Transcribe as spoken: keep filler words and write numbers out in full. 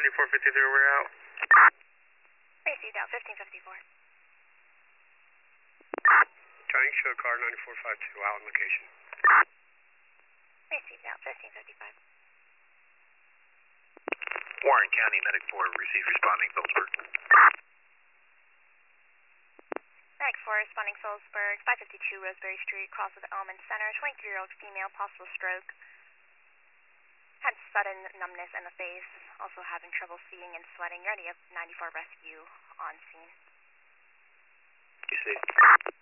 ninety-four fifty-three, we're out. Received out, fifteen fifty-four. Trying show car ninety-four fifty-two, out on location. Received out, fifteen fifty-five. Warren County Medic four, receive responding, Phillipsburg. Medic four, responding Phillipsburg, five fifty-two Roseberry Street, cross with Elman Center, twenty-three-year-old female, possible stroke. Had sudden numbness in the face, also having trouble seeing and sweating. Ready up ninety-four rescue on scene. You see?